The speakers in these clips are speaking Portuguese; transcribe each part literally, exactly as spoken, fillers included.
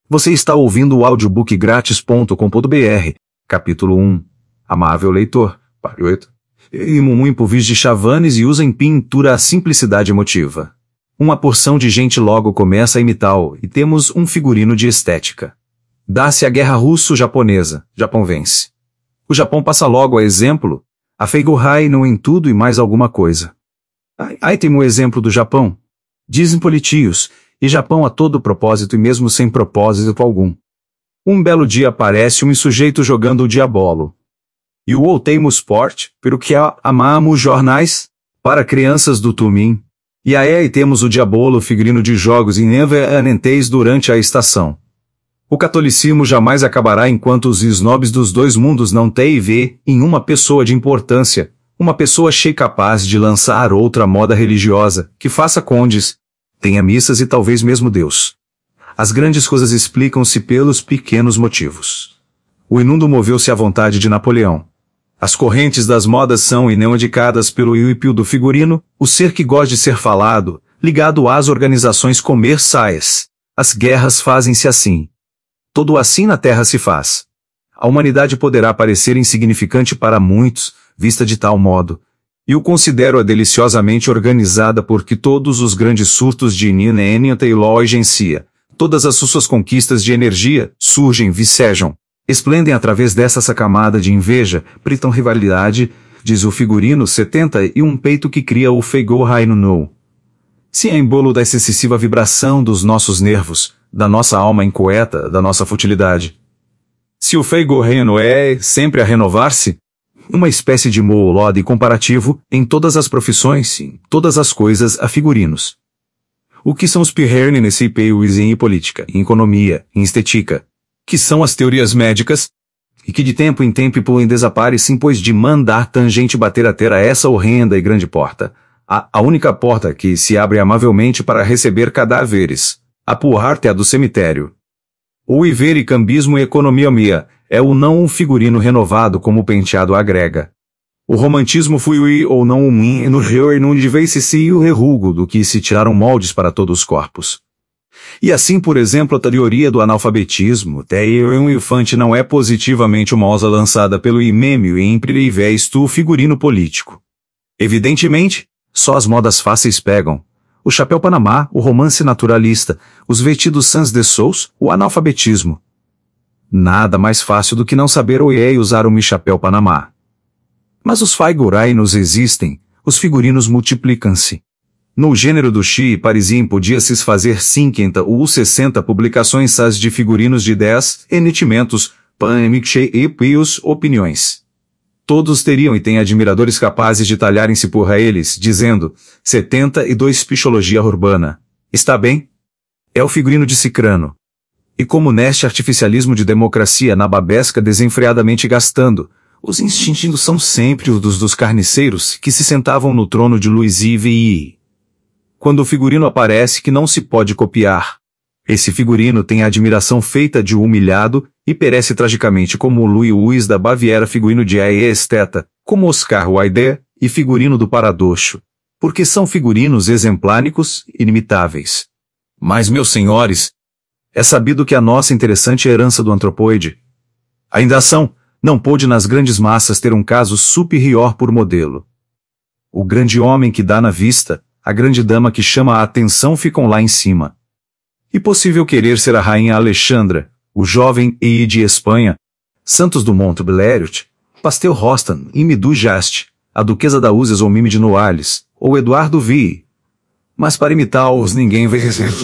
Você está ouvindo o audiobook grátis ponto com ponto br, capítulo um. Amável leitor, parte oito. E muito vis de Chavanes e usa em pintura a simplicidade emotiva. Uma porção de gente logo começa a imitá-lo e temos um figurino de estética. Dá-se a guerra russo-japonesa, Japão vence. O Japão passa logo a exemplo, a Feigohai não em tudo e mais alguma coisa. Aí tem o exemplo do Japão. Dizem politios, e Japão a todo propósito e mesmo sem propósito algum. Um belo dia aparece um sujeito jogando o diabolo. E o voltemos sport, pelo que amamos jornais, para crianças do Tumim. E aí temos o diabolo figurino de jogos inevitavelmente durante a estação. O catolicismo jamais acabará enquanto os snobs dos dois mundos não têm vê em uma pessoa de importância, uma pessoa cheia capaz de lançar outra moda religiosa, que faça condes, tenha missas e talvez mesmo Deus. As grandes coisas explicam-se pelos pequenos motivos. O inundo moveu-se à vontade de Napoleão. As correntes das modas são indicadas pelo ípio do figurino, o ser que gosta de ser falado, ligado às organizações comerciais. As guerras fazem-se assim. Todo assim na terra se faz. A humanidade poderá parecer insignificante para muitos, vista de tal modo. E o considero-a deliciosamente organizada porque todos os grandes surtos de inteligência, todas as suas conquistas de energia, surgem, vicejam, esplendem através dessa camada de inveja, pritam rivalidade, diz o figurino setenta e um peito que cria o Feigohai no no. Se é embolo da excessiva vibração dos nossos nervos, da nossa alma incoeta, da nossa futilidade. Se o Feigohai no é sempre a renovar-se, uma espécie de molode comparativo, em todas as profissões, em todas as coisas, a figurinos. O que são os pirrerne nesse país em política, em economia, em estética? Que são as teorias médicas? E que de tempo em tempo podem desaparecem pois de mandar tangente bater a ter a essa horrenda e grande porta. A, a única porta que se abre amavelmente para receber cadáveres. A porta é a do cemitério. O iver e cambismo e economia mia. É o não um figurino renovado como o penteado agrega. O romantismo foi ou não um min no rio e não devesse se o rerugo do que se tiraram moldes para todos os corpos. E assim, por exemplo, a teoria do analfabetismo, até um infante não é positivamente uma osa lançada pelo imêmio e imprevés do figurino político. Evidentemente, só as modas fáceis pegam. O chapéu Panamá, o romance naturalista, os vestidos sans de sous, o analfabetismo. Nada mais fácil do que não saber ou é usar um chapéu Panamá. Mas os figurinos existem, os figurinos multiplicam-se. No gênero do chi parisien podia-se fazer cinquenta ou sessenta publicações sas de figurinos de dez enitimentos, panemiche e pios opiniões. Todos teriam e têm admiradores capazes de talharem-se por eles, dizendo, setenta e dois psicologia urbana. Está bem? É o figurino de Cicrano. E como neste artificialismo de democracia na babesca desenfreadamente gastando, os instintos são sempre os dos, dos carniceiros que se sentavam no trono de Luiz Ive. Quando o figurino aparece que não se pode copiar, esse figurino tem a admiração feita de humilhado e perece tragicamente como o Louis Luiz da Baviera figurino de Aie Esteta, como Oscar Wilde e figurino do Paradoxo, porque são figurinos exempláricos e inimitáveis. Mas, meus senhores, é sabido que a nossa interessante herança do antropoide, ainda ação, não pôde nas grandes massas ter um caso superior por modelo. O grande homem que dá na vista, a grande dama que chama a atenção ficam lá em cima. E possível querer ser a rainha Alexandra, o jovem E I de Espanha, Santos Dumont Blériot, Pastel Rostan, Ime du Jast, a duquesa da Uzes ou Mime de Noailles, ou Eduardo Vi. Mas para imitá-los ninguém vai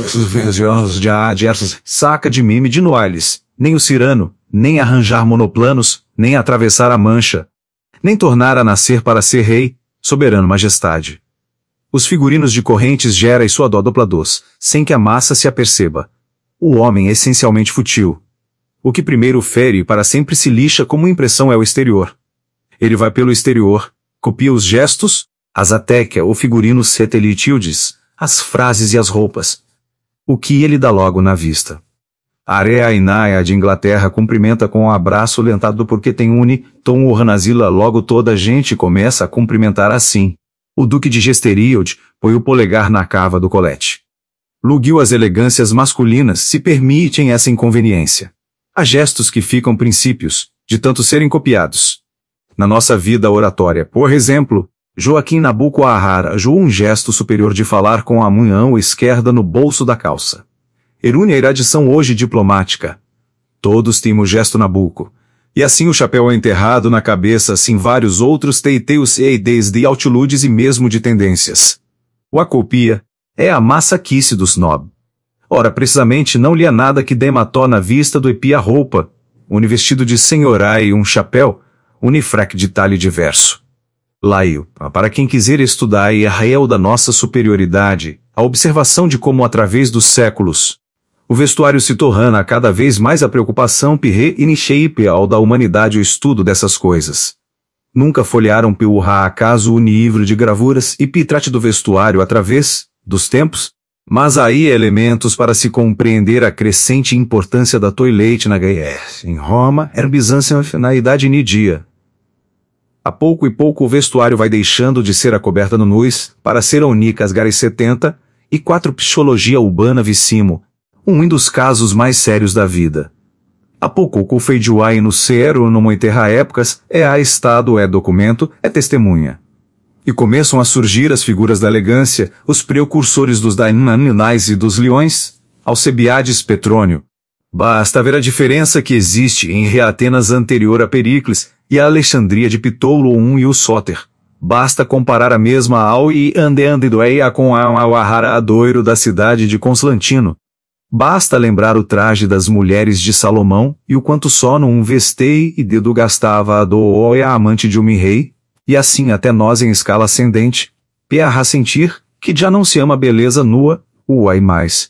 saca de Mime de Noailles, nem o Cirano, nem arranjar monoplanos, nem atravessar a Mancha, nem tornar a nascer para ser rei, soberano majestade. Os figurinos de correntes gera e sua dodoplados, sem que a massa se aperceba. O homem é essencialmente fútil. O que primeiro fere e para sempre se lixa como impressão é o exterior. Ele vai pelo exterior, copia os gestos, as ateca ou figurinos satelitildes, as frases e as roupas. O que ele dá logo na vista. A Area Inaia de Inglaterra cumprimenta com um abraço lentado porque tem uni, tom Ornazila logo toda a gente começa a cumprimentar assim. O Duque de Gesterild põe o polegar na cava do colete. Luguil as elegâncias masculinas se permitem essa inconveniência. Há gestos que ficam princípios, de tanto serem copiados. Na nossa vida oratória, por exemplo, Joaquim Nabuco arranjou um gesto superior de falar com a mão esquerda no bolso da calça. Erune a iradição hoje diplomática. Todos têm o gesto Nabuco. E assim o chapéu é enterrado na cabeça, assim vários outros teiteus e ideias de altitudes e mesmo de tendências. O acopia é a maçaquice do snob. Ora, precisamente não lhe há nada que demató na vista do epi a roupa, univestido de senhorá e um chapéu, unifrac de talhe diverso. Laio, para quem quiser estudar e a real da nossa superioridade, a observação de como através dos séculos, o vestuário se torna cada vez mais a preocupação pirre e nicheipeal da humanidade o estudo dessas coisas. Nunca folhearam pelo acaso o livro de gravuras e pitrate do vestuário através dos tempos? Mas aí elementos para se compreender a crescente importância da toilette na Gaia, em Roma, era Bizâncio na Idade Nidia. A pouco e pouco o vestuário vai deixando de ser a coberta no nus, para ser a única Asgares setenta, e quatro psicologia urbana vicimo, um dos casos mais sérios da vida. A pouco o feijoai no cero no enterrar épocas, é a estado é documento, é testemunha. E começam a surgir as figuras da elegância, os precursores dos dainaninais e dos leões, Alcebiades Petrônio. Basta ver a diferença que existe em Reatenas anterior a Pericles e a Alexandria de Ptolo I e o Sóter. Basta comparar a mesma Au e Andeandidoeia com a Auahara Adoiro da cidade de Constantino. Basta lembrar o traje das mulheres de Salomão e o quanto só num vestei e dedo gastava a do a amante de um rei, e assim até nós em escala ascendente, perra sentir que já não se ama a beleza nua, uai mais.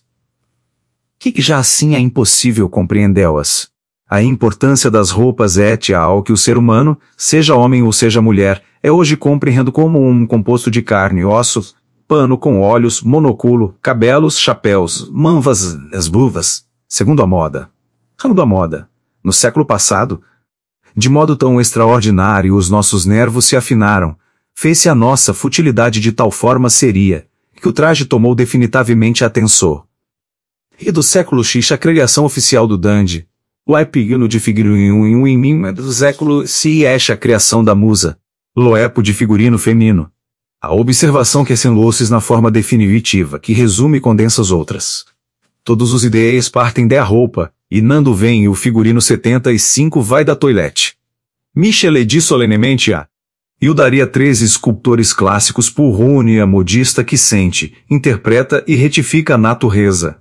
Que já assim é impossível compreendê-las. A importância das roupas é tal que o ser humano, seja homem ou seja mulher, é hoje compreendo como um composto de carne e ossos, pano com olhos, monocolo, cabelos, chapéus, manvas, as luvas, segundo a moda. Segundo a moda, no século passado, de modo tão extraordinário os nossos nervos se afinaram, fez-se a nossa futilidade de tal forma seria, que o traje tomou definitivamente atenção. E do século X a criação oficial do dandy, o epigno de figurino em mim do século C a criação da musa, loepo de figurino feminino. A observação que é sem louças na forma definitiva, que resume e condensa as outras. Todos os ideias partem da roupa, e nando vem o figurino setenta e cinco vai da toilette. Michele diz solenemente a. E o daria três escultores clássicos por Rune, a modista que sente, interpreta e retifica a natureza.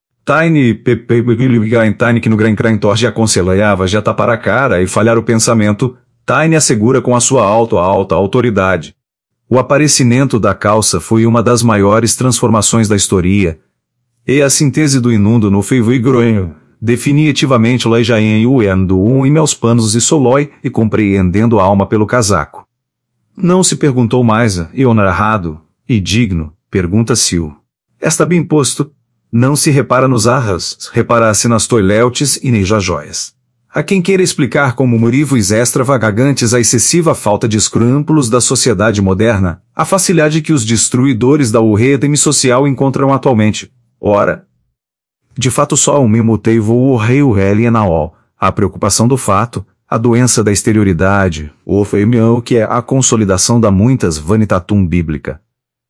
Tiny Pepe Tiny que no Gran Crantor já aconselhava já tapar a cara e falhar o pensamento, Tiny assegura com a sua alta alta autoridade. O aparecimento da calça foi uma das maiores transformações da história. E a síntese do inundo no feivo e groenho, definitivamente o leijaen o endo um e meus panos e solói e compreendendo a alma pelo casaco. Não se perguntou mais, e honrado, e digno, pergunta-se-o. Está bem posto. Não se repara nos arras, repara-se nas toiletes e nejas joias. A quem queira explicar como morivos extravagantes a excessiva falta de escrúpulos da sociedade moderna, a facilidade que os destruidores da urredem social encontram atualmente. Ora, de fato só um motivo o rei o naol, a preocupação do fato, a doença da exterioridade, o feimião que é a consolidação da muitas vanitatum bíblica.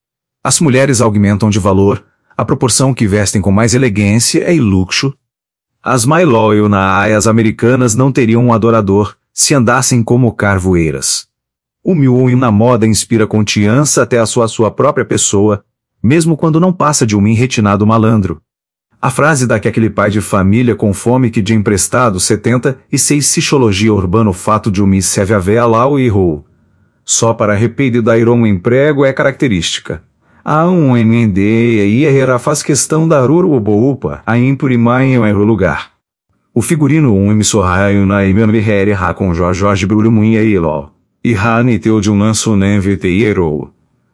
As mulheres aumentam de valor, a proporção que vestem com mais elegância e luxo. As mais loyal na aias americanas não teriam um adorador, se andassem como carvoeiras. O miúdo na moda inspira confiança até a sua sua própria pessoa, mesmo quando não passa de um retinado malandro. A frase da que aquele pai de família com fome que de emprestado setenta e seis psicologia urbana o fato de um serve a véia lá o errou. Só para arrepender da um emprego é característica. A um N D e a faz questão da Urubupa a impurimar em um lugar. O figurino um emissorraio na imamberre ha com Jorge Jorge Brulumunha e Ló. E ha neteu de um lanço nevete e erou.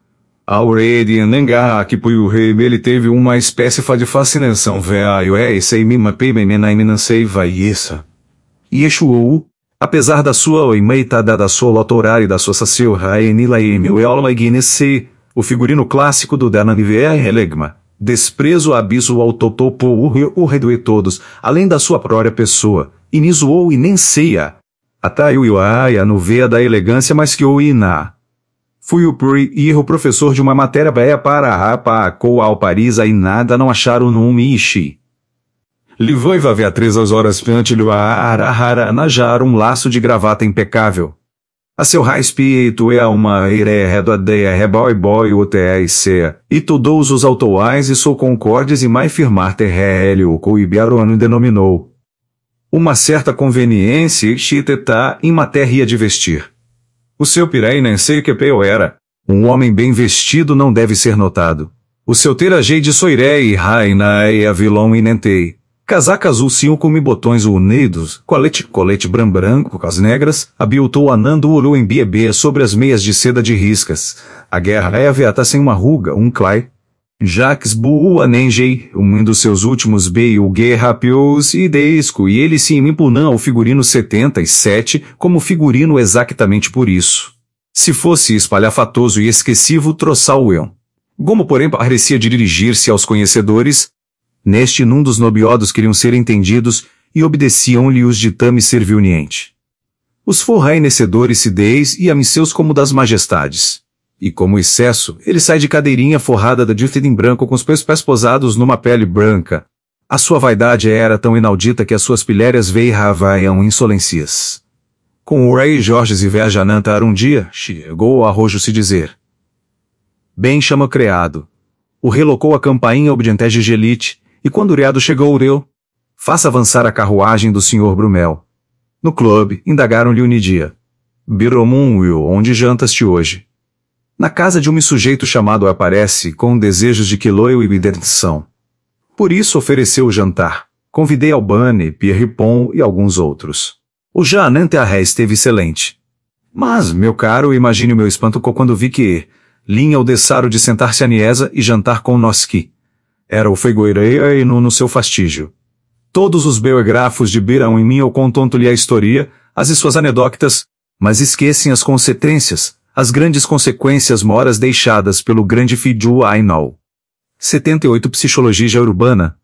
Ao rei de Anengar que foi o rei ele teve uma espécie de fascinação veio é esse mima peibe menaimina sei vai isso. E Exuou, apesar da sua imeitada da sua lotorar e da sua sacil raenila e meu eola guinesse, o figurino clássico do Dananiver Elegma, Desprezo abiso ao totopo o redue todos, além da sua própria pessoa, e nizoou e nem ceia. Ataiu iaia no veia da elegância mais que o ina. Fui o pri ir o professor de uma matéria beia para a pa co ao Paris e nada não acharam no mishi. Livoiva Beatriz às horas piante-lhe a arahara najar um laço de gravata impecável. A seu respeito é uma ire redoadeia reboy boy o te e sea, e todos os autuais e sou concordes e mais firmar terrélio o coibiarono denominou. Uma certa conveniência chiteta em matéria de vestir. O seu pirei nem sei que peu era. Um homem bem vestido não deve ser notado. O seu terajei de soirei e raina e avilão inentei. Casaca azul cinco com botões unidos, colete, colete bran branco com as negras, abiltou anando olhou em biebê sobre as meias de seda de riscas. A guerra é aviata sem uma ruga, um clay. Jacques Bua Nengei, um dos seus últimos B o guerra pios e desco e ele se impunã ao figurino setenta e sete como figurino exatamente por isso. Se fosse espalhafatoso e esquecivo troçal eu. Como porém parecia dirigir-se aos conhecedores, neste num dos nobiodos queriam ser entendidos, e obedeciam-lhe os ditames servil-niente. Os forrainecedores se deis e amiceus como das majestades. E como excesso, ele sai de cadeirinha forrada de difted em branco com os pés pés posados numa pele branca. A sua vaidade era tão inaudita que as suas pilhérias veirravaiam insolências. Com o rei Jorges e Vejanantar um dia, chegou ao arrojo se dizer. Bem chama criado. O relocou a campainha obdientege gelite, e quando o riado chegou ureu, faça avançar a carruagem do senhor Brumel. No clube, indagaram-lhe unidia. Biromum Will, onde jantas-te hoje? Na casa de um sujeito chamado aparece, com desejos de quiloio e bidenção. Por isso ofereceu o jantar. Convidei Albane, Pierre Pon e alguns outros. O janante a ré esteve excelente. Mas, meu caro, imagine o meu espanto quando vi que, linha o dessaro de sentar-se a niesa e jantar com noski. Era o fegoireia e no, no seu fastígio. Todos os biografos de Birão em mim eu contonto-lhe a história, as e suas anedotas, mas esquecem as consequências, as grandes consequências moras deixadas pelo grande Fidu Ainal. setenta e oito Psicologia Urbana,